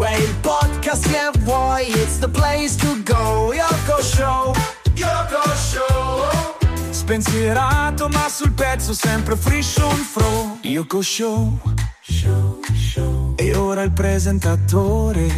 è il podcast che vuoi, it's the place to go. Yoko Show, Yoko Show. Spensierato ma sul pezzo, sempre fresh on fro. Yoko Show, show, show. E ora il presentatore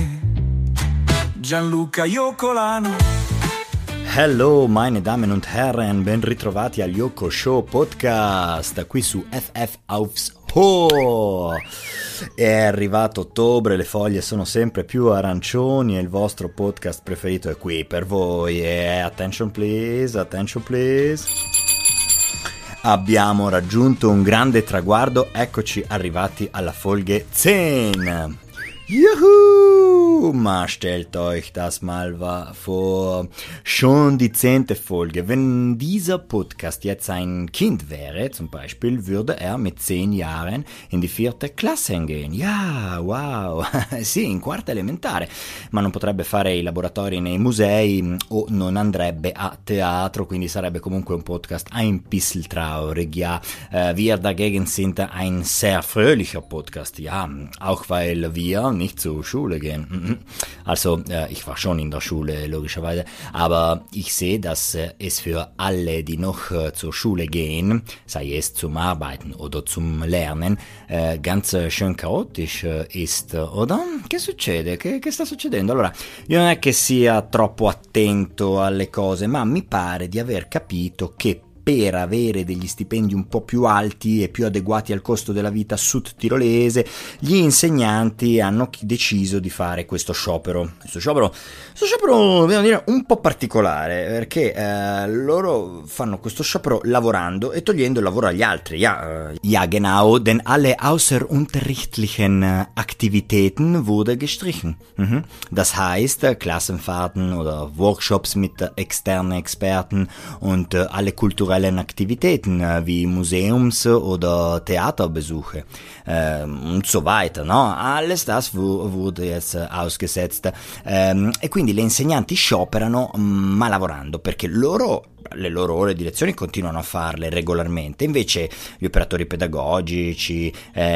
Gianluca Iocolano. Hello meine Damen und Herren, ben ritrovati al Yoko Show Podcast, qui su FF Aufs Ho. È arrivato ottobre, le foglie sono sempre più arancioni e il vostro podcast preferito è qui per voi. Attention please, attention please. Abbiamo raggiunto un grande traguardo, eccoci arrivati alla Folge 10. Juhu! Ma stellt euch das mal vor. Schon die 10. Folge. Wenn dieser Podcast jetzt ein Kind wäre, zum Beispiel, würde er mit 10 Jahren in die 4. Klasse gehen. Ja, wow. Sì, in quarta elementare. Ma non potrebbe fare i laboratori nei musei o non andrebbe a teatro, quindi sarebbe comunque un Podcast ein bisschen traurig. Ja, wir dagegen sind ein sehr fröhlicher Podcast. Ja, auch weil wir nicht zur Schule gehen. Also, ich war schon in der Schule, logischerweise, aber ich sehe, dass es für alle, die noch zur Schule gehen, sei es zum Arbeiten oder zum Lernen, ganz schön chaotisch ist, oder? Che succede? Che sta succedendo? Allora, io non è che sia troppo attento alle cose, ma mi pare di aver capito che per avere degli stipendi un po' più alti e più adeguati al costo della vita sud-tirolese, gli insegnanti hanno deciso di fare questo sciopero. Questo sciopero, dobbiamo dire, un po' particolare, perché loro fanno questo sciopero lavorando e togliendo il lavoro agli altri. Ja, genau, denn alle außerunterrichtlichen Aktivitäten wurde gestrichen. Das heißt, Klassenfahrten oder Workshops mit externen Experten und alle kulturellen Aktivitäten wie Museums- oder Theaterbesuche und so weiter, no? Alles das wurde jetzt ausgesetzt e quindi le insegnanti scioperano ma lavorando, perché le loro ore di lezioni continuano a farle regolarmente, invece gli operatori pedagogici,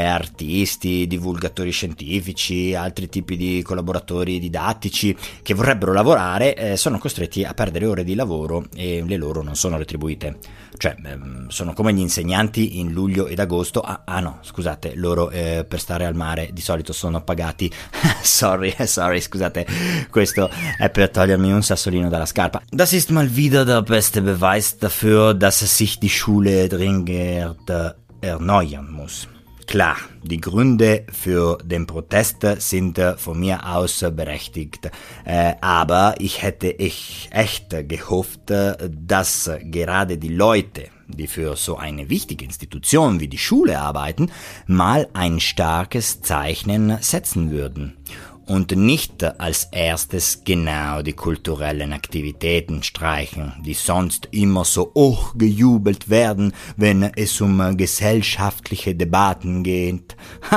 artisti, divulgatori scientifici, altri tipi di collaboratori didattici che vorrebbero lavorare sono costretti a perdere ore di lavoro e le loro non sono retribuite. Cioè, sono come gli insegnanti in luglio ed agosto. No, scusate, loro per stare al mare di solito sono pagati. sorry, scusate, questo è per togliermi un sassolino dalla scarpa. Das ist mal wieder der beste Beweis dafür, dass sich die Schule dringend erneuern muss. Klar, die Gründe für den Protest sind von mir aus berechtigt, aber ich hätte echt gehofft, dass gerade die Leute, die für so eine wichtige Institution wie die Schule arbeiten, mal ein starkes Zeichen setzen würden. Und nicht als erstes genau die kulturellen Aktivitäten streichen, die sonst immer so hochgejubelt werden, wenn es um gesellschaftliche Debatten geht.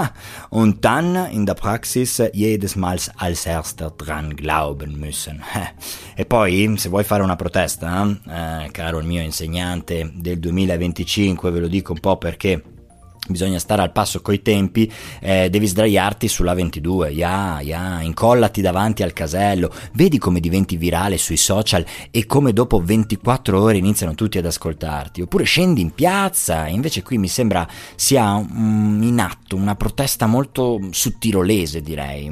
Und dann in der Praxis jedes Mal als erster dran glauben müssen. E poi, se vuoi fare una protesta, caro il mio insegnante del 2025, ve lo dico un po' perché bisogna stare al passo coi tempi, devi sdraiarti sulla 22, incollati davanti al casello, vedi come diventi virale sui social e come dopo 24 ore iniziano tutti ad ascoltarti, oppure scendi in piazza. Invece qui mi sembra sia in atto una protesta molto sudtirolese, direi,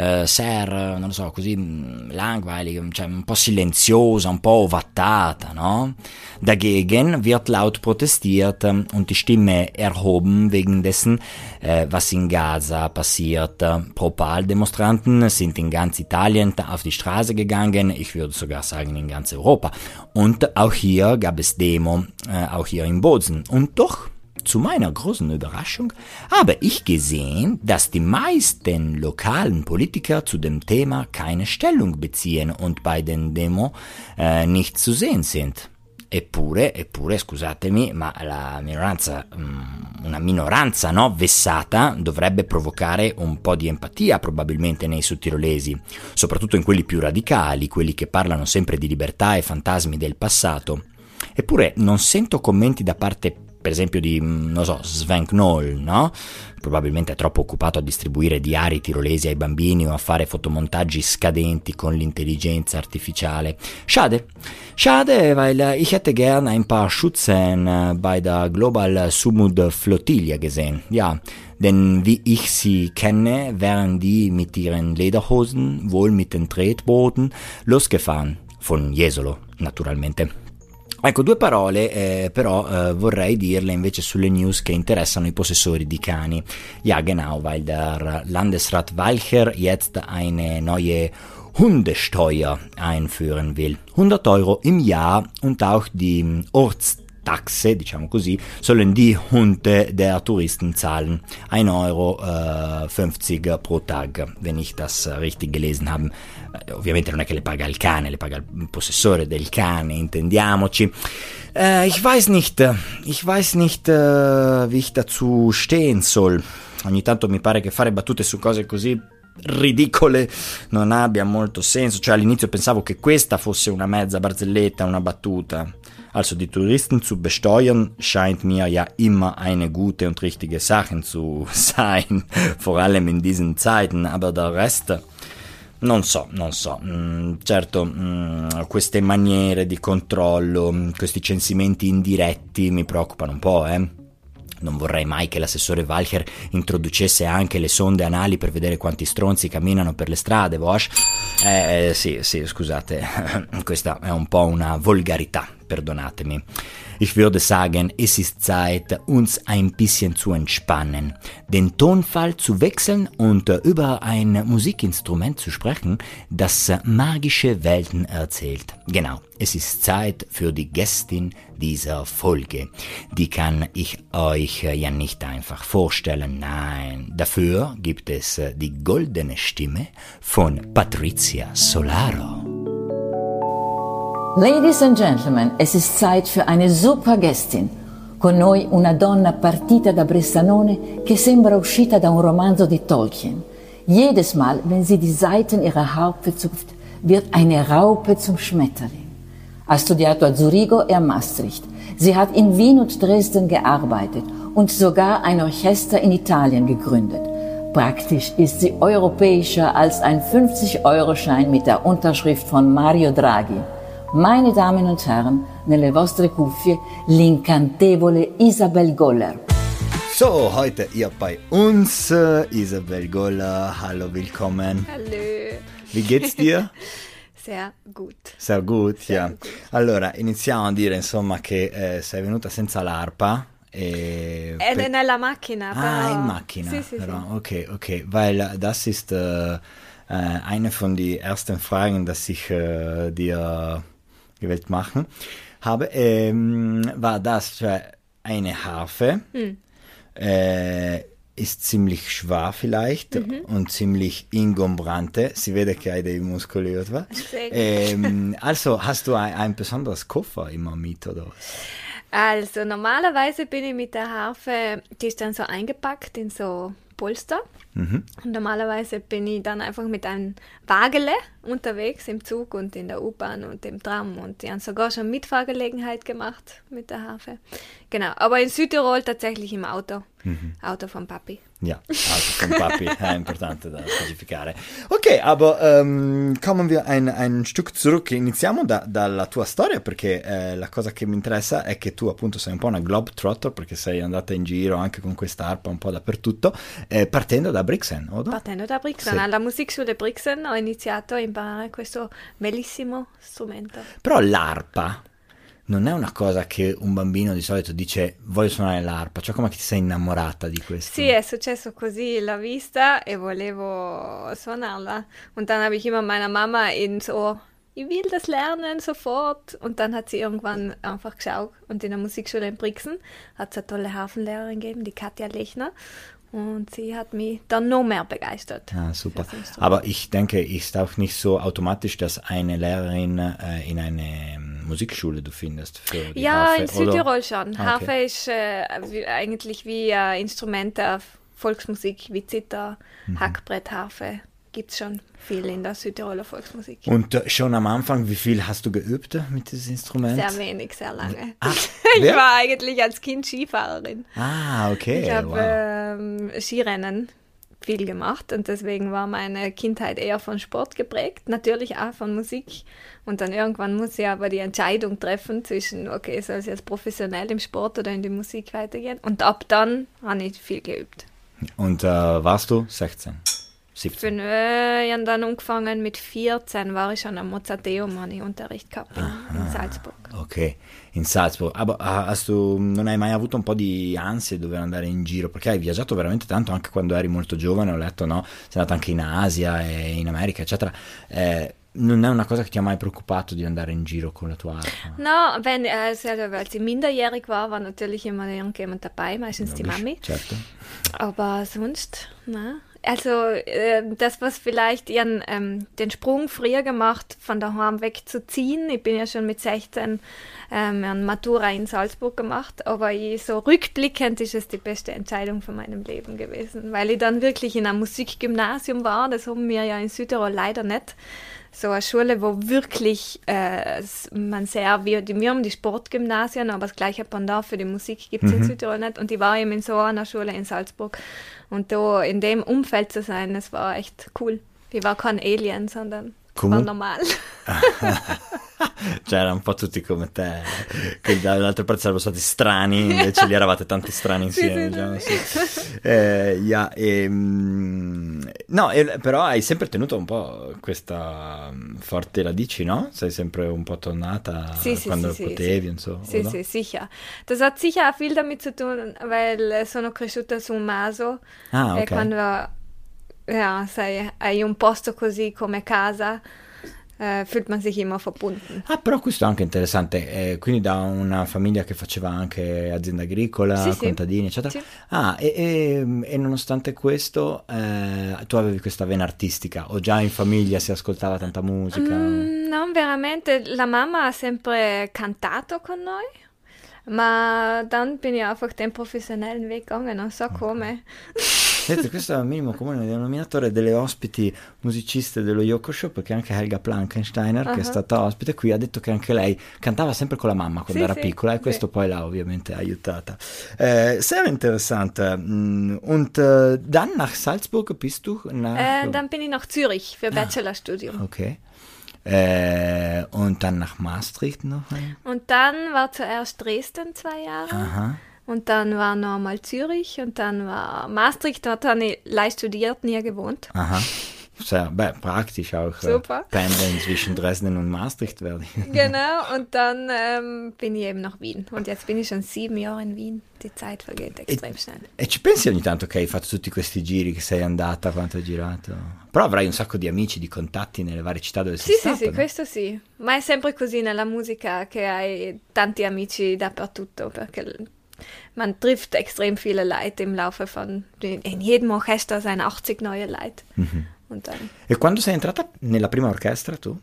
non lo so, così langweilig, cioè un po' silenziosa, un po' ovattata, no? Dagegen wird laut protestiert und die Stimme erhoben wegen dessen, was in Gaza passiert. Pro-Pal-Demonstranten sind in ganz Italien auf die Straße gegangen, ich würde sogar sagen in ganz Europa. Und auch hier gab es Demo, auch hier in Bozen. Und doch, zu meiner großen Überraschung, habe ich gesehen, dass die meisten lokalen Politiker zu dem Thema keine Stellung beziehen und bei den Demo nicht zu sehen sind. Eppure, scusatemi, ma la minoranza, una minoranza, no, vessata dovrebbe provocare un po' di empatia probabilmente nei sudtirolesi, soprattutto in quelli più radicali, quelli che parlano sempre di libertà e fantasmi del passato. Eppure non sento commenti da parte per esempio di, non so, Sven Knoll, no? Probabilmente è troppo occupato a distribuire diari tirolesi ai bambini o a fare fotomontaggi scadenti con l'intelligenza artificiale. Schade, weil ich hätte gern ein paar Schützen bei der Global Sumud Flottille gesehen. Ja, denn wie ich sie kenne, wären die mit ihren Lederhosen, wohl mit den Tretbooten, losgefahren. Von Jesolo, naturalmente. Ecco, due parole però vorrei dirle invece sulle news che interessano i possessori di cani. Ja, genau, weil der Landesrat Walcher jetzt eine neue Hundesteuer einführen will. 100 Euro im Jahr und auch die Ortstaxe, diciamo così, sollen die Hunde der Touristen zahlen. 1,50 Euro pro Tag, wenn ich das richtig gelesen habe. Ovviamente non è che le paga il cane, le paga il possessore del cane, intendiamoci. Ich weiß nicht, wie ich dazu stehen soll. Ogni tanto mi pare che fare battute su cose così ridicole non abbia molto senso. Cioè all'inizio pensavo che questa fosse una mezza barzelletta, una battuta. Also die Touristen zu besteuern scheint mir ja immer eine gute und richtige Sache zu sein, vor allem in diesen Zeiten, aber der Rest... Non so, certo queste maniere di controllo, questi censimenti indiretti mi preoccupano un po', Non vorrei mai che l'assessore Walcher introducesse anche le sonde anali per vedere quanti stronzi camminano per le strade, Bosch. Sì, scusate, questa è un po' una volgarità, perdonatemi. Ich würde sagen, es ist Zeit, uns ein bisschen zu entspannen, den Tonfall zu wechseln und über ein Musikinstrument zu sprechen, das magische Welten erzählt. Genau, es ist Zeit für die Gästin dieser Folge. Die kann ich euch ja nicht einfach vorstellen, nein. Dafür gibt es die goldene Stimme von Patrizia Solaro. Ladies and gentlemen, es ist Zeit für eine super Gästin. Con noi una donna partita da Bressanone che sembra uscita da un romanzo di Tolkien. Jedes Mal, wenn sie die Saiten ihrer Harfe zupft, wird eine Raupe zum Schmetterling. Ha studiato a Zurigo e a Maastricht. Sie hat in Wien und Dresden gearbeitet und sogar ein Orchester in Italien gegründet. Praktisch ist sie europäischer als ein 50-Euro-Schein mit der Unterschrift von Mario Draghi. Meine Damen und Herren, nelle vostre cuffie, l'incantevole Isabel Goller. So, heute hier bei uns, Isabel Goller. Hallo, willkommen. Hallo. Wie geht's dir? Sehr gut. Sehr gut, Sehr ja. gut. Allora, iniziamo a dire insomma che sei venuta senza l'arpa. Ed è nella macchina. Però... in macchina. Sì, Però, sì. Okay, weil das ist eine von den ersten Fragen, dass ich dir gewählt machen habe. War das eine Harfe? Ist ziemlich schwer vielleicht und ziemlich ingombrante. Si vede che hai dei muscoli, oder? Also, hast du ein besonderes Koffer immer mit, oder was? Also normalerweise bin ich mit der Harfe, die ist dann so eingepackt in so Polster. Und normalerweise bin ich dann einfach mit einem Wagele unterwegs im Zug und in der U-Bahn und im Tram und die haben sogar schon Mitfahrgelegenheit gemacht mit der Harfe. Genau, aber in Südtirol tatsächlich im Auto. Auto von Papi. Ja, Auto von Papi, importante da specificare. Ok, aber kommen wir ein Stück zurück, iniziamo dalla tua storia perché la cosa che mi interessa è che tu appunto sei un po' una globetrotter perché sei andata in giro anche con questa arpa un po' dappertutto, partendo da Brixen, o? Partendo da Brixen, Sì. alla Musikschule Brixen ho iniziato a imparare questo bellissimo strumento. Però l'arpa non è una cosa che un bambino di solito dice voglio suonare l'arpa, cioè come che ti sei innamorata di questo? Sì, è successo così, l'ho vista e volevo suonarla. Und dann habe ich immer meiner Mama ins Ohr, ich will das lernen sofort. Und dann hat sie irgendwann einfach geschaut und in der Musikschule in Brixen hat es eine tolle Harfenlehrerin gegeben, die Katja Lechner. Und sie hat mich dann noch mehr begeistert. Ah, super. für das Instrument. Aber ich denke, ist auch nicht so automatisch, dass eine Lehrerin in eine Musikschule du findest für die Ja, Harfe, in oder? Südtirol schon. Okay. Harfe ist eigentlich wie Instrumente der Volksmusik, wie Zither, Hackbrett, Harfe. gibt es schon viel in der Südtiroler Volksmusik. Und schon am Anfang, wie viel hast du geübt mit diesem Instrument? Sehr wenig, sehr lange. Ich war eigentlich als Kind Skifahrerin. Okay. Ich habe Skirennen viel gemacht und deswegen war meine Kindheit eher von Sport geprägt, natürlich auch von Musik. Und dann irgendwann muss ich aber die Entscheidung treffen zwischen, okay, soll es jetzt professionell im Sport oder in die Musik weitergehen? Und ab dann habe ich viel geübt. Und warst du 16? 17? Ich habe dann angefangen mit 14, war ich schon am Mozarteum, habe ich Unterricht gehabt in Salzburg. Ok, in Salzburg. Non hai mai avuto un po' di ansie di dover andare in giro? Perché hai viaggiato veramente tanto anche quando eri molto giovane, ho letto, no? Sei andato anche in Asia e in America, eccetera. Non è una cosa che ti ha mai preoccupato di andare in giro con la tua arpa? No, als ich minderjährig war natürlich immer irgendjemand dabei, meistens die Mami. Certo. Aber sonst, na. Also das, was vielleicht ihren den Sprung früher gemacht, von daheim wegzuziehen. Ich bin ja schon mit 16 eine Matura in Salzburg gemacht, aber so rückblickend ist es die beste Entscheidung von meinem Leben gewesen, weil ich dann wirklich in einem Musikgymnasium war. Das haben wir ja in Südtirol leider nicht. So eine Schule, wo wirklich wir haben die Sportgymnasien, aber das gleiche Pendant für die Musik gibt es in Südtirol nicht. Und ich war eben in so einer Schule in Salzburg. Und da in dem Umfeld zu sein, das war echt cool. Ich war kein Alien, sondern war normal. Cioè erano un po' tutti come te, che dall'altra parte sarebbero stati strani, invece lì eravate tanti strani insieme. Però hai sempre tenuto un po' questa forte radici, no? Sei sempre un po' tornata quando potevi, insomma. Sì, sicher. Das hat sicher auch viel damit zu tun, weil sono cresciuta su un maso e quando hai un posto così come casa, fühlt man sich immer verbunden. Però questo è anche interessante, quindi da una famiglia che faceva anche azienda agricola, contadini, eccetera. Sì. E nonostante questo tu avevi questa vena artistica, o già in famiglia si ascoltava tanta musica? No, veramente, la mamma ha sempre cantato con noi, ma dann bin ich einfach den professionellen Weg gegangen, non so come. Vedete, questo è il minimo comune denominatore delle ospiti musiciste dello Yoko Show, perché anche Helga Plankensteiner, che è stata ospite qui, ha detto che anche lei cantava sempre con la mamma quando era piccola, e questo poi l'ha ovviamente aiutata. Sehr interessant. Und dann nach Salzburg bist du? Dann bin ich nach Zürich für Bachelorstudium. Okay. Und dann nach Maastricht noch? Und dann war zuerst Dresden 2 Jahre. Aha. Und dann war nochmal Zürich und dann war Maastricht, dort habe ich leicht studiert, nie gewohnt. Aha. Sehr, praktisch auch. Super. Pendeln zwischen Dresden und Maastricht werde ich. Genau, und dann bin ich eben nach Wien. Und jetzt bin ich schon 7 Jahre in Wien. Die Zeit vergeht extrem schnell. E ci pensi ogni tanto che hai fatto tutti questi giri, che sei andata, quanto hai girato? Però avrai un sacco di amici, di contatti nelle varie città dove sei stata. Sì, questo sì. Ma è sempre così nella musica, che hai tanti amici dappertutto, perché man trifft extrem viele Leute im Laufe von, in jedem Orchester sind 80 neue Leute. Und dann. E quando sei entrata nella prima orchestra tu?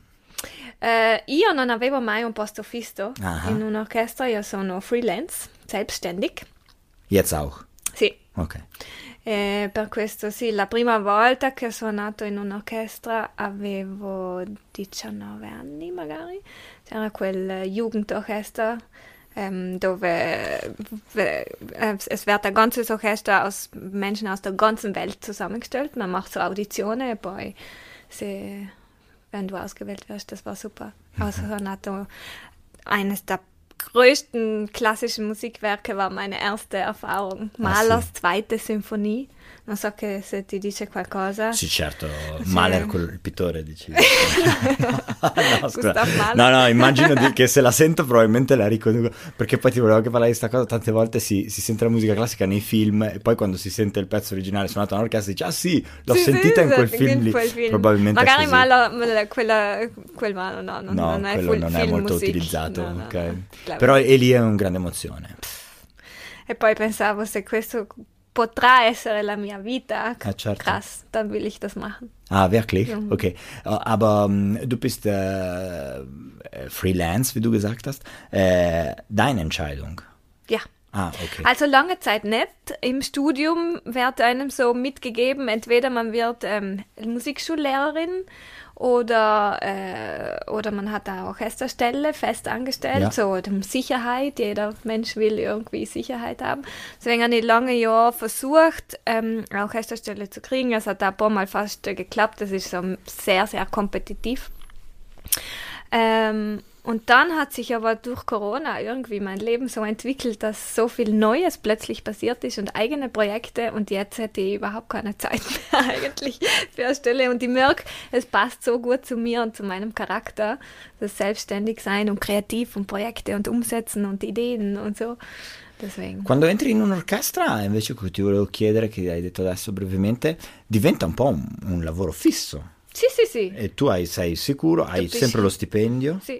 Io non avevo mai un posto fisso in un'orchestra, io sono freelance, selbstständig. Jetzt auch? Sì. Ok. Per questo sì, la prima volta che ho suonato in un'orchestra avevo 19 anni magari, c'era quel Jugendorchester, dove es wird ein ganzes Orchester aus Menschen aus der ganzen Welt zusammengestellt. Man macht so Auditionen, e poi wenn du ausgewählt wirst, das war super. Also Sonato, eines der größten klassischen Musikwerke war meine erste Erfahrung. Mahlers 2. Sinfonie. Non so che se ti dice qualcosa. Sì, certo. Mahler, il pittore, dici. No, scusa. No, immagino che se la sento probabilmente la riconosco, perché poi ti volevo anche parlare di questa cosa. Tante volte si sente la musica classica nei film e poi quando si sente il pezzo originale suonato all'orchestra dice sì, l'ho sentita in quel film lì. Probabilmente magari Mahler, quel Mahler non è quello non è molto music. utilizzato, no, okay. No, però è lì è un grande emozione. E poi pensavo, se questo potrà essere la mia vita, certo. Krass, dann will ich das machen. Ah, wirklich? Ja. Okay. Aber du bist Freelance, wie du gesagt hast. Deine Entscheidung? Ja. Ah, okay. Also lange Zeit nicht. Im Studium wird einem so mitgegeben, entweder man wird Musikschullehrerin oder man hat eine Orchesterstelle fest angestellt, so um Sicherheit. Jeder Mensch will irgendwie Sicherheit haben. Deswegen habe ich lange Jahre versucht, eine Orchesterstelle zu kriegen. Es hat ein paar Mal fast geklappt. Das ist so sehr, sehr kompetitiv. Und dann hat sich aber durch Corona irgendwie mein Leben so entwickelt, dass so viel Neues plötzlich passiert ist und eigene Projekte und jetzt hätte ich überhaupt keine Zeit mehr eigentlich für eine Stelle und ich merke, es passt so gut zu mir und zu meinem Charakter, das Selbstständigsein und kreativ und Projekte und umsetzen und Ideen und so. Deswegen. Quando entri in un'orchestra, invece ti volevo chiedere, che hai detto adesso brevemente, diventa un po' un lavoro fisso. Sì. E tu sei sicuro, hai sempre lo stipendio. Sì.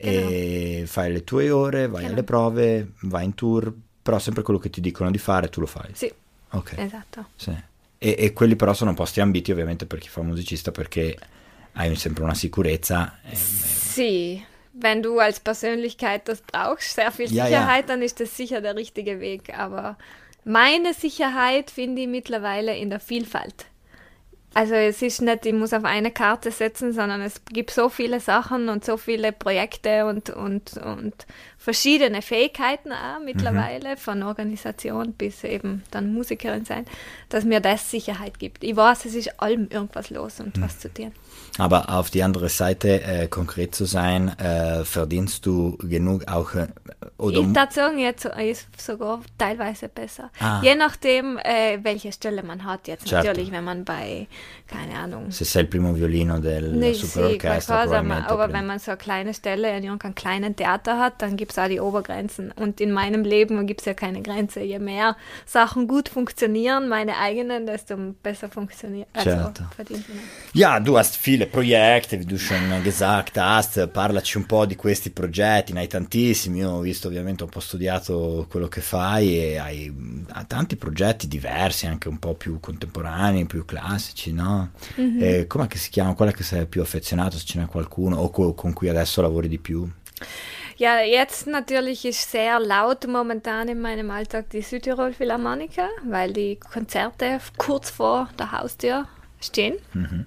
E fai le tue ore, vai alle prove, vai in tour, però sempre quello che ti dicono di fare tu lo fai. Sì, ok, esatto. Sì. E quelli però sono posti ambiti ovviamente per chi fa musicista, perché hai sempre una sicurezza. Sì, wenn du als Persönlichkeit das brauchst, sehr viel Sicherheit, dann ist das sicher der richtige Weg. Aber meine Sicherheit finde ich mittlerweile in der Vielfalt. Also es ist nicht, ich muss auf eine Karte setzen, sondern es gibt so viele Sachen und so viele Projekte und verschiedene Fähigkeiten auch mittlerweile, von Organisation bis eben dann Musikerin sein, dass mir das Sicherheit gibt. Ich weiß, es ist allem irgendwas los und was zu tun. Aber auf die andere Seite, konkret zu sein, verdienst du genug auch? Oder Ich würde sagen, jetzt ist sogar teilweise besser. Je nachdem, welche Stelle man hat jetzt. Certo. Natürlich, wenn man bei, keine Ahnung. Se sei il primo violino del Superorchestra, probabilmente. Aber wenn man so eine kleine Stelle in irgendeinem kleinen Theater hat, dann gibt es auch die Obergrenzen. Und in meinem Leben gibt es ja keine Grenze. Je mehr Sachen gut funktionieren, meine eigenen, desto besser funktioniert. Also Certo. verdient man. Ja, du hast viele Projekte, wie du schon gesagt hast, parlaci un po' di questi progetti, ne hai tantissimi, io ho visto ovviamente, ho un po' studiato quello che fai e hai tanti progetti diversi, anche un po' più contemporanei, più classici, no? E com'è che si chiama? Qual è che sei più affezionato, se ce n'è qualcuno, o con cui adesso lavori di più? Ja, jetzt natürlich ist sehr laut momentan in meinem Alltag die Südtirol Philharmoniker, weil die Konzerte kurz vor der Haustür stehen.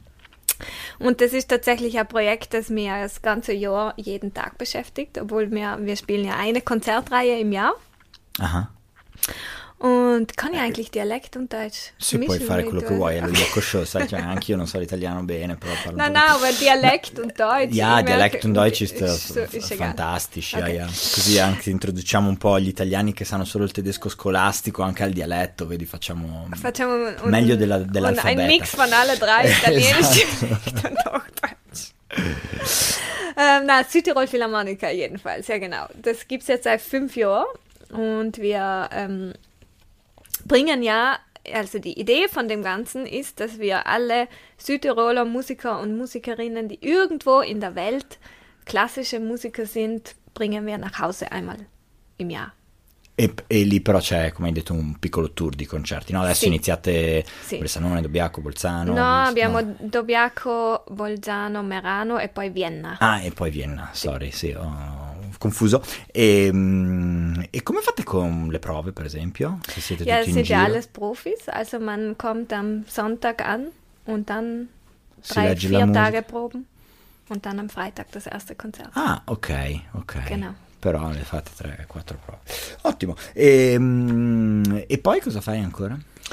Und das ist tatsächlich ein Projekt, das mich das ganze Jahr jeden Tag beschäftigt, obwohl wir spielen ja eine Konzertreihe im Jahr. Aha. Und kann ich eigentlich Dialekt und Deutsch? Se puoi fare quello che vuoi, lo Yoko Show, sai, cioè, anche io non so l'italiano bene, però parlo No, aber Dialekt und Deutsch. Ja, Dialekt und Deutsch ist egal. fantastisch, Okay. ja. Così anche introduciamo un po' gli italiani che sanno solo il tedesco scolastico anche al dialetto, vedi, facciamo meglio dell'alfabeto. Ein Mix von alle drei, Italienisch Esatto. und auch Deutsch. Südtirol Philharmoniker jedenfalls, ja genau. Das gibt es jetzt seit 5 Jahren und wir bringen ja, also die Idee von dem Ganzen ist, dass wir alle Südtiroler Musiker und Musikerinnen, die irgendwo in der Welt klassische Musiker sind, bringen wir nach Hause einmal im Jahr. E lì però c'è, come hai detto, un piccolo tour di concerti, no? Adesso iniziate Bressanone, Dobbiaco, Bolzano. No, abbiamo Dobbiaco, Bolzano, Merano e poi Vienna. Ah, e poi Vienna, sorry, sì, ho confuso. E come fate con le prove, per esempio? Se siete Ja, tutti in sind giro? ja alles Profis, also man kommt am Sonntag an und dann 3-4 Tage proben und dann am Freitag das erste Konzert. Ah, ok. Genau. Però le fate 3-4 prove. Ottimo. E poi cosa fai ancora?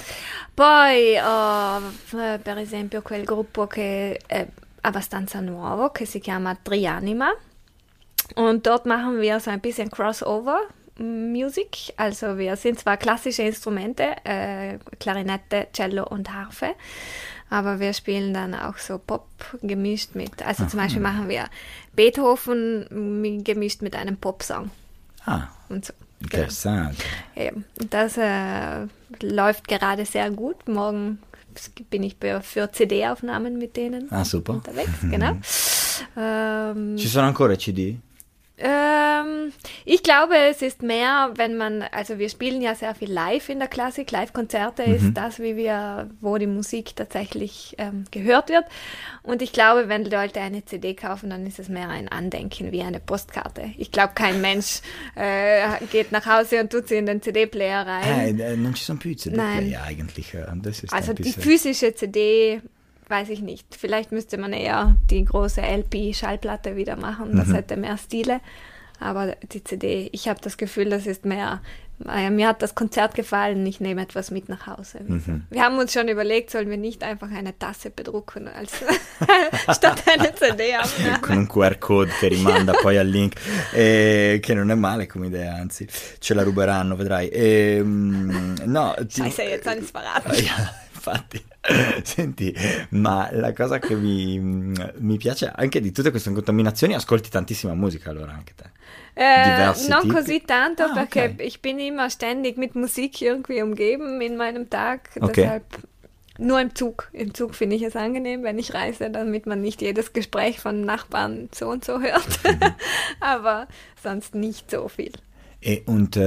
Poi per esempio quel gruppo che è abbastanza nuovo, che si chiama Trianima. Und dort machen wir so ein bisschen Crossover Music. Also wir sind zwar klassische Instrumente, Klarinette, Cello und Harfe, aber wir spielen dann auch so Pop gemischt mit, also zum Beispiel machen wir Beethoven gemischt mit einem Popsong. Ah, und so. interessante. Genau. Das läuft gerade sehr gut. Morgen bin ich für CD-Aufnahmen mit denen Ah, super. unterwegs, genau. Ci sono ancora CD? Ich glaube, es ist mehr, wenn man, also wir spielen ja sehr viel live in der Klassik, Live-Konzerte ist das, wo die Musik tatsächlich gehört wird. Und ich glaube, wenn Leute eine CD kaufen, dann ist es mehr ein Andenken wie eine Postkarte. Ich glaube, kein Mensch geht nach Hause und tut sie in den CD-Player rein. Non ci sono più i CD-Player eigentlich. Das ist also die physische CD, weiß ich nicht. Vielleicht müsste man eher die große LP-Schallplatte wieder machen. Das hätte mehr Stile. Aber die CD, ich habe das Gefühl, das ist mehr, mir hat das Konzert gefallen, ich nehme etwas mit nach Hause. Wir haben uns schon überlegt, sollen wir nicht einfach eine Tasse bedrucken statt eine CD aufnehmen. Con un QR-code che rimanda poi al link, che non è male come idea, anzi, ce la ruberanno, vedrai. Scheiße, jetzt habe ich es verraten. Infatti, senti, ma la cosa che mi piace anche di tutte queste contaminazioni, ascolti tantissima musica allora anche te? Non così tanto, perché ich bin immer ständig mit Musik irgendwie umgeben in meinem Tag, deshalb nur im Zug. Im Zug finde ich es angenehm, wenn ich reise, damit man nicht jedes Gespräch von Nachbarn so und so hört, aber sonst nicht so viel. Und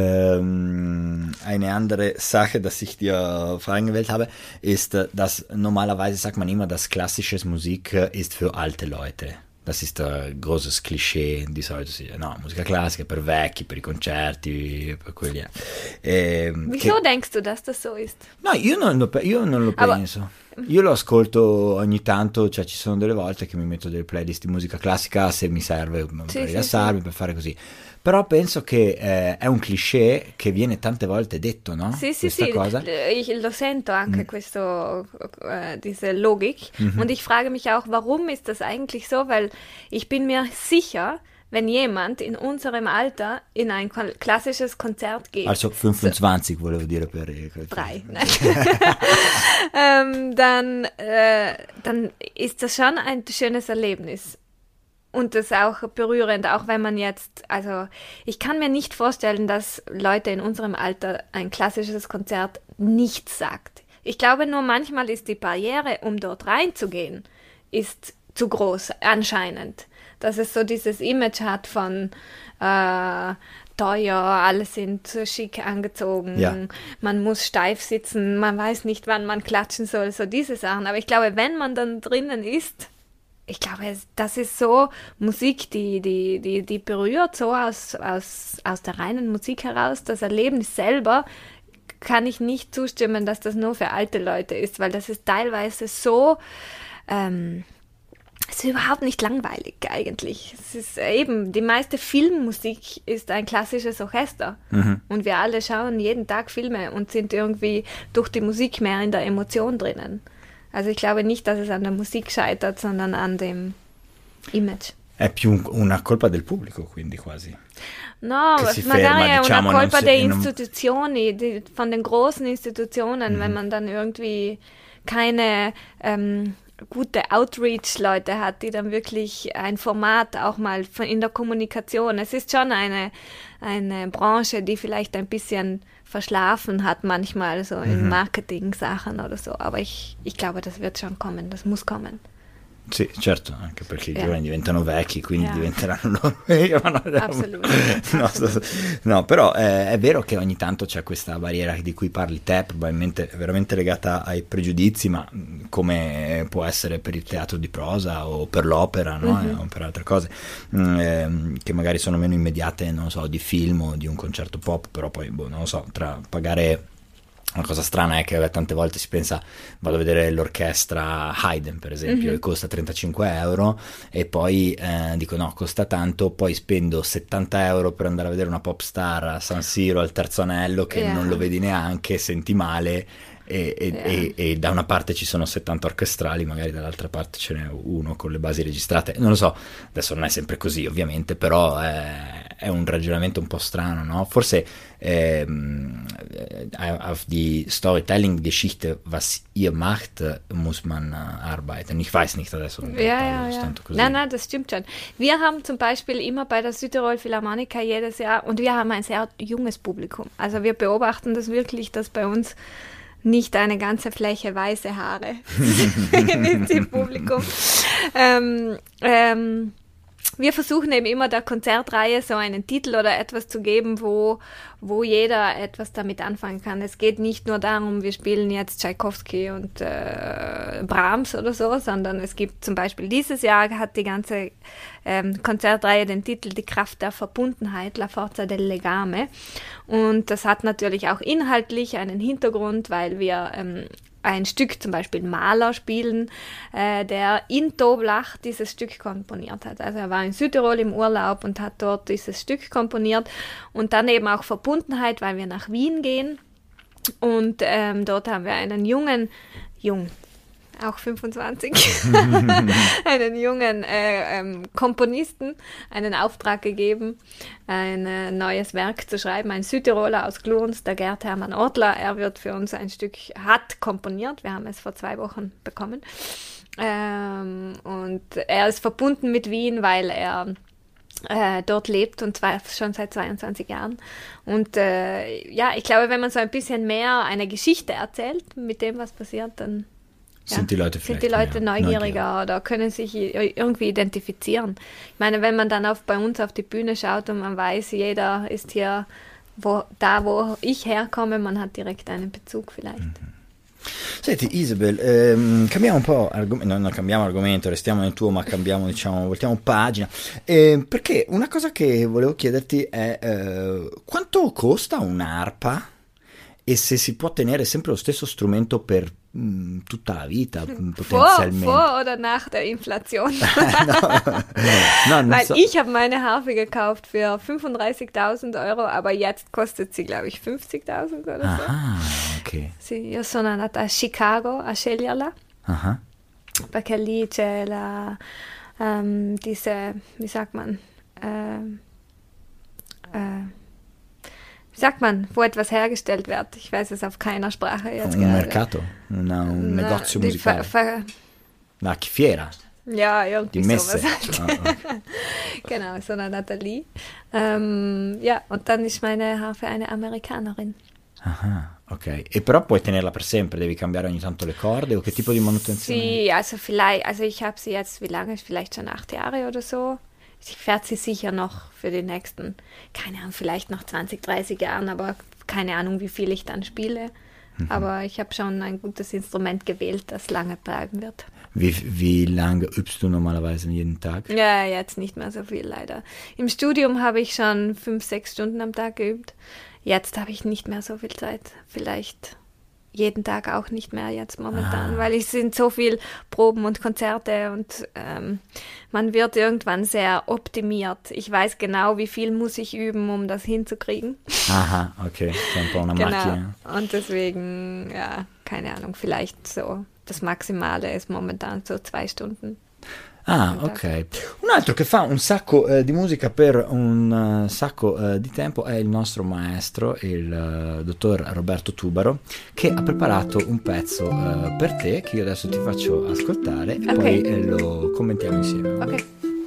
eine andere Sache, dass ich dir vorangewählt habe, ist, dass normalerweise sagt man immer, dass klassische Musik ist für alte Leute. Das ist ein großes Klischee, di solito musica classica per vecchi, per I concerti, per quelli. Wieso denkst du, dass das so ist? No, io non lo penso. Io lo ascolto ogni tanto, cioè ci sono delle volte che mi metto delle playlist di musica classica se mi serve per rilassarmi, per fare così. Però penso che è un cliché che viene tante volte detto, no? Sì, cosa. Ich lo sento anche diese Logik. Und ich frage mich auch, warum ist das eigentlich so? Weil ich bin mir sicher, wenn jemand in unserem Alter in ein klassisches Konzert geht. Also 25 volevo dire per 3. Dann ist das schon ein schönes Erlebnis. Und das auch berührend, auch wenn man jetzt, also ich kann mir nicht vorstellen, dass Leute in unserem Alter ein klassisches Konzert nichts sagt. Ich glaube nur, manchmal ist die Barriere, um dort reinzugehen, ist zu groß, anscheinend. Dass es so dieses Image hat von teuer, alle sind schick angezogen, man muss steif sitzen, man weiß nicht, wann man klatschen soll, so diese Sachen. Aber ich glaube, wenn man dann drinnen ist, ich glaube, das ist so Musik, die berührt so aus der reinen Musik heraus. Das Erlebnis selber kann ich nicht zustimmen, dass das nur für alte Leute ist, weil das ist teilweise so, es ist überhaupt nicht langweilig eigentlich. Es ist eben, die meiste Filmmusik ist ein klassisches Orchester. Und wir alle schauen jeden Tag Filme und sind irgendwie durch die Musik mehr in der Emotion drinnen. Also ich glaube nicht, dass es an der Musik scheitert, sondern an dem Image. È più una colpa del pubblico, quindi quasi. No, magari è una colpa delle istituzioni, von den großen Institutionen, wenn man dann irgendwie keine gute Outreach-Leute hat, die dann wirklich ein Format auch mal in der Kommunikation. Es ist schon eine Branche, die vielleicht ein bisschen verschlafen hat manchmal, so in Marketing-Sachen oder so. Aber ich glaube, das wird schon kommen, das muss kommen. Sì, certo, anche perché i giovani diventano vecchi, quindi diventeranno loro. Absolut. No, però è vero che ogni tanto c'è questa barriera di cui parli te, probabilmente è veramente legata ai pregiudizi, ma come può essere per il teatro di prosa o per l'opera, no? O per altre cose, che magari sono meno immediate, non so, di film o di un concerto pop, però poi, non lo so, tra pagare... Una cosa strana è che tante volte si pensa, vado a vedere l'orchestra Haydn per esempio, e costa 35 euro e poi dico no, costa tanto, poi spendo 70 euro per andare a vedere una pop star a San Siro al Terzo Anello che non lo vedi neanche, senti male e da una parte ci sono 70 orchestrali, magari dall'altra parte ce n'è uno con le basi registrate, non lo so, adesso non è sempre così ovviamente, però è un ragionamento un po' strano, no? Forse auf die Storytelling-Geschichte, was ihr macht, muss man arbeiten. Ich weiß nicht adesso. Ja. Nein, das stimmt schon. Wir haben zum Beispiel immer bei der Südtirol Philharmoniker jedes Jahr, und wir haben ein sehr junges Publikum. Also wir beobachten das wirklich, dass bei uns nicht eine ganze Fläche weiße Haare ist im Publikum. wir versuchen eben immer der Konzertreihe so einen Titel oder etwas zu geben, wo jeder etwas damit anfangen kann. Es geht nicht nur darum, wir spielen jetzt Tschaikowski und Brahms oder so, sondern es gibt zum Beispiel dieses Jahr hat die ganze Konzertreihe den Titel Die Kraft der Verbundenheit, La Forza del Legame. Und das hat natürlich auch inhaltlich einen Hintergrund, weil wir ein Stück, zum Beispiel Mahler spielen, der in Toblach dieses Stück komponiert hat. Also er war in Südtirol im Urlaub und hat dort dieses Stück komponiert und dann eben auch Verbundenheit, weil wir nach Wien gehen und dort haben wir einen jungen, auch 25, einen jungen Komponisten einen Auftrag gegeben, ein neues Werk zu schreiben, ein Südtiroler aus Gluns, der Gerd Hermann Ortler. Er wird für uns ein Stück, hat komponiert, wir haben es vor 2 Wochen bekommen. Und er ist verbunden mit Wien, weil er dort lebt und zwar schon seit 22 Jahren. Und ich glaube, wenn man so ein bisschen mehr eine Geschichte erzählt mit dem, was passiert, dann sind die Leute neugieriger oder können sich irgendwie identifizieren. Ich meine, wenn man dann bei uns auf die Bühne schaut und man weiß, jeder ist hier, wo ich herkomme, man hat direkt einen Bezug vielleicht. Senti Isabel, cambiamo un po' non cambiamo argomento, restiamo nel tuo, ma cambiamo, voltiamo pagina, perché una cosa che volevo chiederti è quanto costa un'arpa e se si può tenere sempre lo stesso strumento per tutta la vita potenzialmente. Vor oder nach der Inflation? no, Weil ich habe meine Harfe gekauft für 35.000 Euro, aber jetzt kostet sie, glaube ich, 50.000 oder so. Ah, ok. Sì, io sono andata a Chicago a sceglierla, perché lì c'è wie sagt man, wo etwas hergestellt wird. Ich weiß es auf keiner Sprache jetzt Un mercato, un negozio musicale. Una fiera. Ja, irgendwie die Messe. Sowas halt. Okay. Genau, so eine Natalie. Und dann ist meine Harfe eine Amerikanerin. Aha, ok. E però puoi tenerla per sempre, devi cambiare ogni tanto le corde o che tipo di manutenzione? Sì, also ich habe sie jetzt, wie lange? Vielleicht schon 8 Jahre oder so. Ich werde sie sicher noch für die nächsten, keine Ahnung, vielleicht noch 20, 30 Jahren, aber keine Ahnung, wie viel ich dann spiele. Aber ich habe schon ein gutes Instrument gewählt, das lange bleiben wird. Wie lange übst du normalerweise jeden Tag? Ja, jetzt nicht mehr so viel leider. Im Studium habe ich schon 5, 6 Stunden am Tag geübt. Jetzt habe ich nicht mehr so viel Zeit. Vielleicht jeden Tag auch nicht mehr jetzt momentan, weil es sind so viel Proben und Konzerte und man wird irgendwann sehr optimiert. Ich weiß genau, wie viel muss ich üben, um das hinzukriegen. Aha, okay, c'è un po' una macchina. Und deswegen, ja, keine Ahnung, vielleicht so das Maximale ist momentan so 2 Stunden. Ah, ok. Un altro che fa un sacco di musica per un sacco di tempo è il nostro maestro, il dottor Roberto Tubaro, che ha preparato un pezzo per te che io adesso ti faccio ascoltare e poi lo commentiamo insieme. Ok.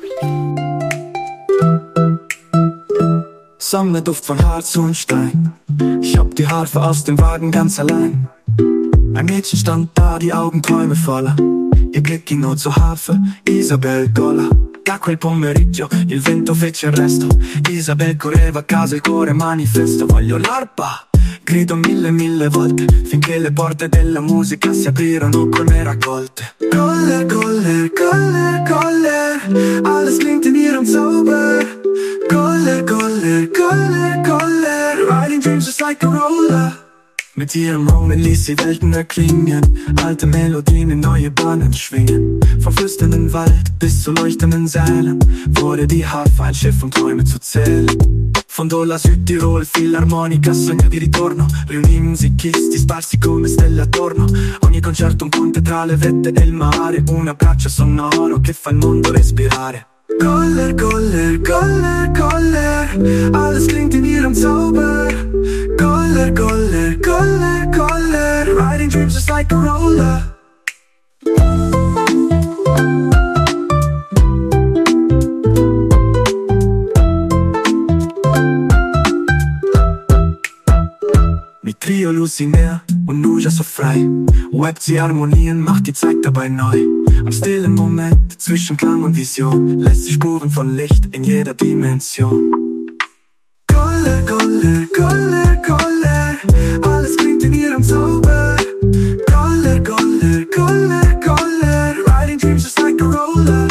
Sammle Duft von Harz und Stein. Ich hab die Harfe aus dem Wagen ganz allein. Ein Mädchen stand da, die Augen Träume voller. Ihr Blick ging nur zur Harfe, Isabel Golla. Da quel pomeriggio il vento fece il resto. Isabel correva a casa, il cuore manifesto. Voglio l'arpa, grido 1000 volte, finché le porte della musica si aprirono come raccolte. Goller, Goller, Goller, Goller, alles klingt in ihrem Zauber. Goller, Goller, Goller, Goller, riding dreams just like a roller. Mit ihrem Moment ließ sie Welten erklingen, alte Melodien in neue Bahnen schwingen. Vom flüsternden Wald bis zu leuchtenden Sälen wurde die Harfe ein Schiff, um Träume zu zählen. Fondò la Südtirol Filarmonica, sogno di ritorno, riunì musicisti sparsi come stelle attorno. Ogni concerto un ponte tra le vette e il mare, un abbraccio sonoro che fa il mondo respirare. Goller, Goller, Goller, Goller, alles klingt in ihrem Zauber. Goller, Goller, Goller, Goller, riding dreams just like a roller. Mit Trio Lucinea und Nuja so frei, webt sie Harmonien, macht die Zeit dabei neu. Am stillen Moment zwischen Klang und Vision lässt sich Spuren von Licht in jeder Dimension. Golle, Golle, Golle, Golle, alles klingt in ihrem Zauber. Golle, Golle, Golle, Golle, riding dreams just like a roller.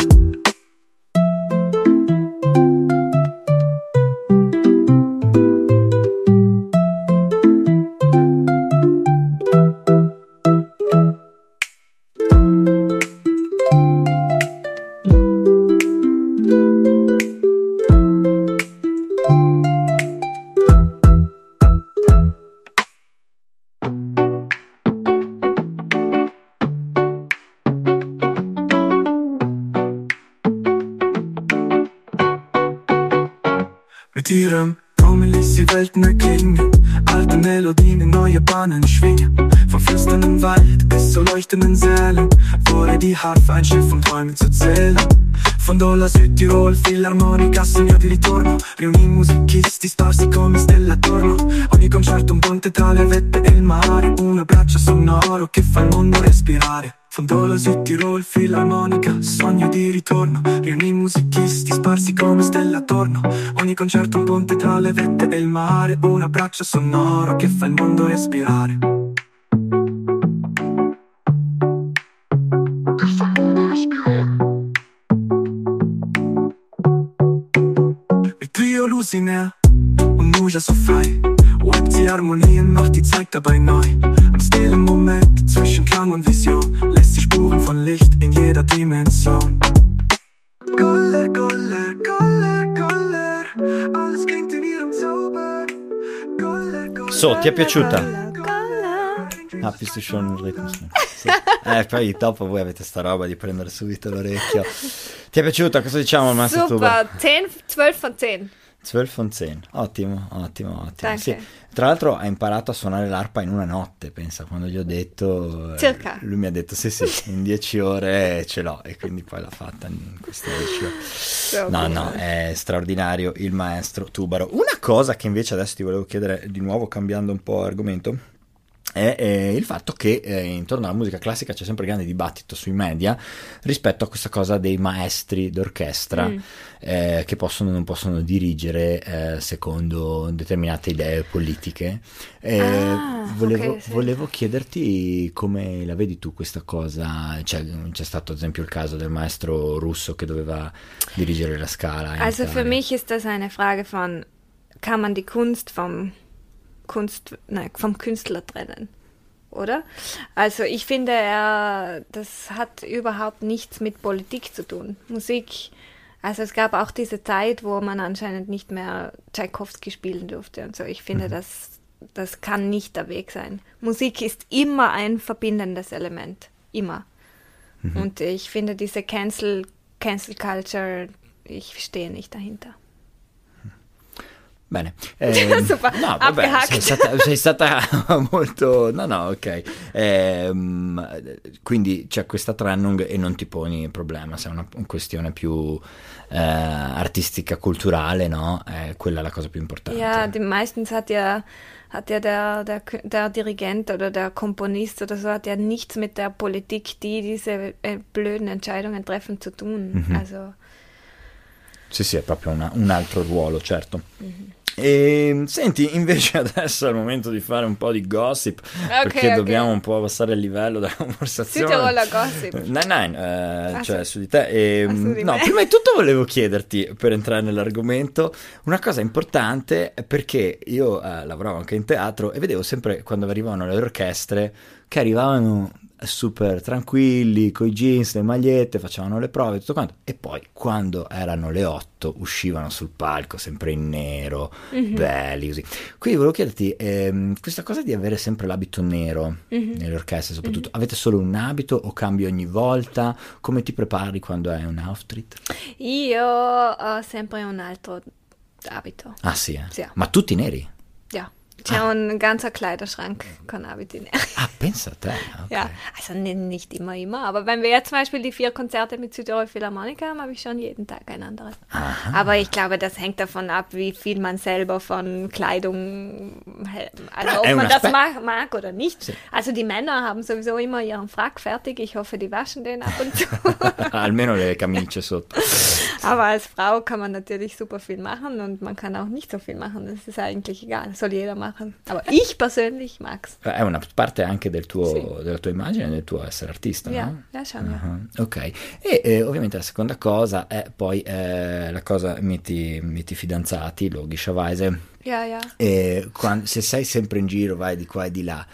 Mit ihrem Trommel ließ sie Welten erklingen, alte Melodien in neue Bahnen schwingen. Vom flüsternden Wald bis zu leuchtenden Sälen wurde die Harfe ein Schiff, um Träume zu zählen. Von Dola Südtirol, Filarmonica, segno di ritorno. Riunì musicisti sparsi come stelle attorno. Ogni concerto un ponte tra le vette e il mare, un abbraccio sonoro che fa il mondo respirare. Von Dola Südtirol, Filarmonica, sogno di ritorno. Riunì musicisti sparsi come stelle attorno. Ogni concerto un ponte tra le vette e il mare, un abbraccio sonoro che fa il mondo respirare. Trio Lucinaire und Nuja so frei, wippt die Harmonien, macht die Zeit dabei neu. Am stillen Moment zwischen Klang und Vision lässt sich Spuren von Licht in jeder Dimension. Goller, Goller, Goller, Goller, alles klingt in ihrem Zauber. Goller, Goller. So, ti è piaciuta? Ah, visto schon il ritmo. Sì. Poi dopo voi avete sta roba di prendere subito l'orecchio. Ti è piaciuta? Cosa diciamo al maestro Tuba? Super, 12 von 10. 12 von 10, ottimo. Sì. Danke. Tra l'altro ha imparato a suonare l'arpa in una notte, pensa, quando gli ho detto... Circa. Lui mi ha detto sì, in 10 ore ce l'ho, e quindi poi l'ha fatta in queste 10 ore. No, è straordinario il maestro Tubaro. Una cosa che invece adesso ti volevo chiedere, di nuovo cambiando un po' argomento, è il fatto che intorno alla musica classica c'è sempre grande dibattito sui media rispetto a questa cosa dei maestri d'orchestra che possono o non possono dirigere secondo determinate idee politiche. Volevo chiederti come la vedi tu questa cosa. C'è stato ad esempio il caso del maestro russo che doveva dirigere la Scala. Also für mich ist das eine Frage von, kann man die Kunst vom Künstler trennen, oder? Also ich finde, das hat überhaupt nichts mit Politik zu tun. Musik, also es gab auch diese Zeit, wo man anscheinend nicht mehr Tschaikowski spielen durfte und so. Ich finde, das kann nicht der Weg sein. Musik ist immer ein verbindendes Element, immer. Und ich finde diese Cancel Culture, ich stehe nicht dahinter. Bene, super, no, vabbè, sei stata molto, no, ok, quindi c'è questa Trennung e non ti poni il problema, se è una questione più artistica, culturale, no? È quella la cosa più importante. Ja, meistens hat ja der Dirigent oder der Komponist oder so hat ja nichts mit der Politik, die diese blöden Entscheidungen treffen, zu tun. Also sì, è proprio un altro ruolo, certo. E senti, invece adesso è il momento di fare un po' di gossip, perché dobbiamo un po' abbassare il livello della conversazione. Südtiroler gossip. Cioè su di te. No, prima di tutto volevo chiederti, per entrare nell'argomento, una cosa importante, perché io lavoravo anche in teatro e vedevo sempre quando arrivavano le orchestre che arrivavano super tranquilli, coi jeans, le magliette, facevano le prove, tutto quanto, e poi quando erano le 8 uscivano sul palco sempre in nero, belli così. Quindi volevo chiederti, questa cosa di avere sempre l'abito nero nelle orchestre soprattutto, avete solo un abito o cambi ogni volta? Come ti prepari quando hai un Auftritt? Io ho sempre un altro abito. Ah sì, Sì. Ma tutti neri? Ja. C'è un ganzer Kleiderschrank Cannabis. Ah, pensa a te. Okay. Ja, also nicht immer, aber wenn wir jetzt zum Beispiel die 4 Konzerte mit Südtirol Philharmoniker haben, habe ich schon jeden Tag ein anderes. Aha. Aber ich glaube, das hängt davon ab, wie viel man selber von Kleidung, also ob man das mag oder nicht. Sì. Also die Männer haben sowieso immer ihren Frack fertig, ich hoffe, die waschen den ab und zu. Almeno le camicie sotto. Aber als Frau kann man natürlich super viel machen und man kann auch nicht so viel machen, das ist eigentlich egal, das soll jeder machen. Aber ich persönlich mag's. È una parte anche della tua immagine, del tuo essere artista, no? Ja, schon, Ok. E ovviamente la seconda cosa è poi la cosa miti fidanzati, logischerweise. Ja. E se sei sempre in giro, vai di qua e di là,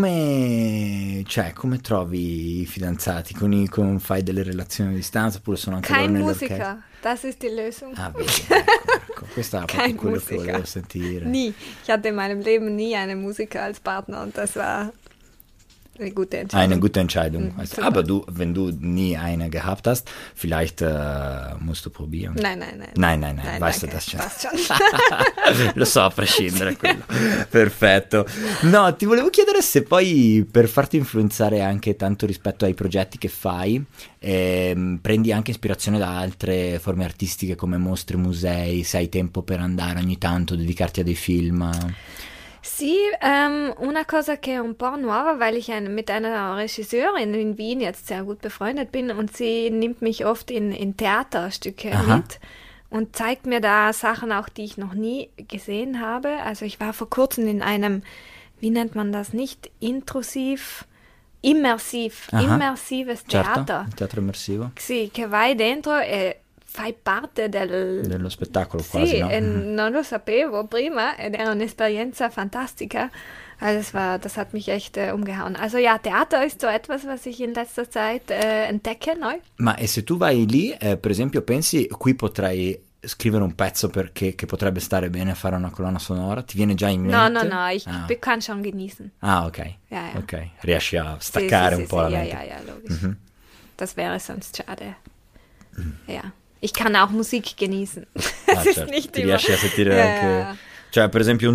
come trovi i fidanzati? Fai delle relazioni a distanza oppure sono anche loro nell'orchestra? Das ist die Lösung. Ah, vedi, ecco. Questo è proprio quello che volevo sentire. Nie. Ich hatte in meinem Leben nie einen Musiker als Partner und das war eine gute Entscheidung. Eine gute Entscheidung. Aber wenn du nie eine gehabt hast, vielleicht musst du probieren. Nein. Weißt du das schon? Passt schon. Lo so, a prescindere quello. Perfetto. No, ti volevo chiedere se poi per farti influenzare anche tanto rispetto ai progetti che fai, prendi anche ispirazione da altre forme artistiche come mostre, musei, se hai tempo per andare ogni tanto, dedicarti a dei film. Sì, una cosa che è un po' nuova, weil ich mit einer Regisseurin in Wien jetzt sehr gut befreundet bin und sie nimmt mich oft in Theaterstücke mit und zeigt mir da Sachen auch, die ich noch nie gesehen habe. Also ich war vor kurzem in einem, wie nennt man das, nicht immersives teatro. Teatro immersivo. Sì, che vai dentro e fai parte dello spettacolo quasi, no? Non lo sapevo prima ed era un'esperienza fantastica. Also das hat mich echt umgehauen. Also ja, Theater ist so etwas, was ich in letzter Zeit entdecke neu. Ma e se tu vai lì, per esempio, pensi qui potrei scrivere un pezzo che potrebbe stare bene a fare una colonna sonora? Ti viene già in mente? No, ich kann schon genießen. Ah, ok. Ja. Ok, riesci a staccare un po' la mente. Ja, logisch. Mm-hmm. Das wäre sonst schade. Ja. Ich kann auch Musik genießen. Das ist certo. nicht Ti immer. riesci a sentire anche... Cioè, per esempio,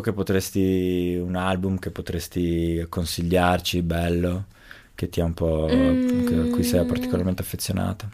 un album che potresti consigliarci, bello, che ti ha un po'... a cui sei particolarmente affezionata?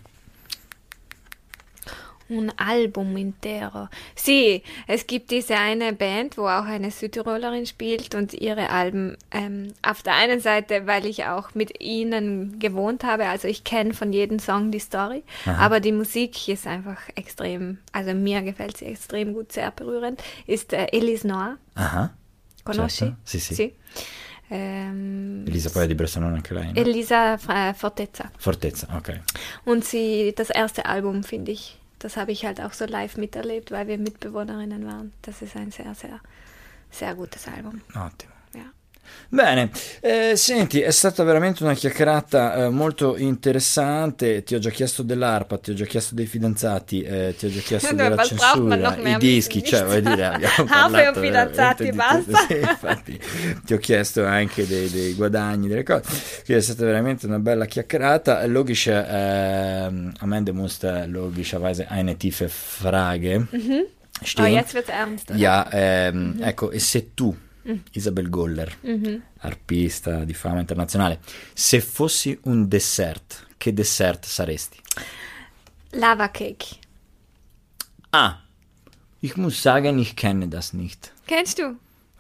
Un Album intero. Sì, es gibt diese eine Band, wo auch eine Südtirolerin spielt und ihre Alben auf der einen Seite, weil ich auch mit ihnen gewohnt habe, also ich kenne von jedem Song die Story, aber die Musik ist einfach extrem, also mir gefällt sie extrem gut, sehr berührend, ist Elise Noir. Aha. Conosci? Certo. Sì. Sì. Elisa poi è di Bressanone anche lei, no? Elisa Fortezza. Fortezza, ok. Und das erste Album, finde ich, das habe ich halt auch so live miterlebt, weil wir Mitbewohnerinnen waren. Das ist ein sehr, sehr, sehr gutes Album. Ottimo. Ja. Bene, senti, è stata veramente una chiacchierata molto interessante. Ti ho già chiesto dell'arpa, ti ho già chiesto dei fidanzati, ti ho già chiesto della censura, i dischi, cioè voglio dire, abbiamo parlato fidanzati, basta. Sì, infatti ti ho chiesto anche dei guadagni, delle cose, quindi è stata veramente una bella chiacchierata. Logisch, am Ende musste logischerweise eine tiefe Frage stehen. Oh, jetzt wird's ernst, oder? Ja, ecco, e se tu Isabel Goller, arpista di fama internazionale, se fossi un dessert, che dessert saresti? Lava Cake. Ah, ich muss sagen, ich kenne das nicht. Kennst du?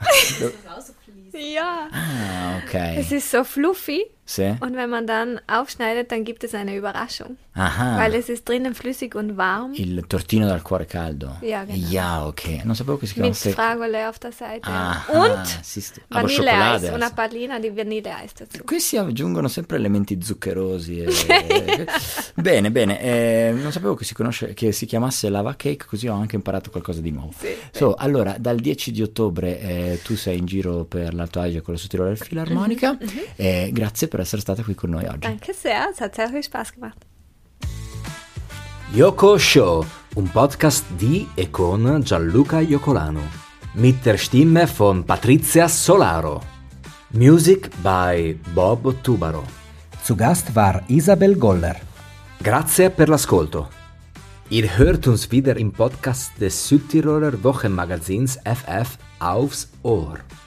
Ja. Ah, ok. Es ist so fluffy. Sì. Und wenn man dann aufschneidet, dann gibt es eine Überraschung. Aha. Weil es ist drinnen flüssig und warm. Il tortino dal cuore caldo. Ja, genau. Ja, ok. Non sapevo che si Mit chiamasse... Fragole auf der Seite. Aha, und Vanilleeis, una pallina di Vanilleeis dazu. Qui si aggiungono sempre elementi zuccherosi. Bene. Non sapevo che si chiamasse lava cake, così ho anche imparato qualcosa di nuovo. Sì. Allora, dal 10 di ottobre tu sei in giro per l'Alto Adige con la Südtiroler Philharmonica. Grazie per essere stata qui con noi oggi. Danke sehr, es hat sehr viel Spaß gemacht. Yoko Show, un podcast di e con Gianluca Iocolano. Mit der Stimme von Patrizia Solaro. Music by Bob Tubaro. Zu Gast war Isabel Goller. Grazie per l'ascolto. Ihr hört uns wieder im Podcast des Südtiroler Wochenmagazins FF aufs Ohr.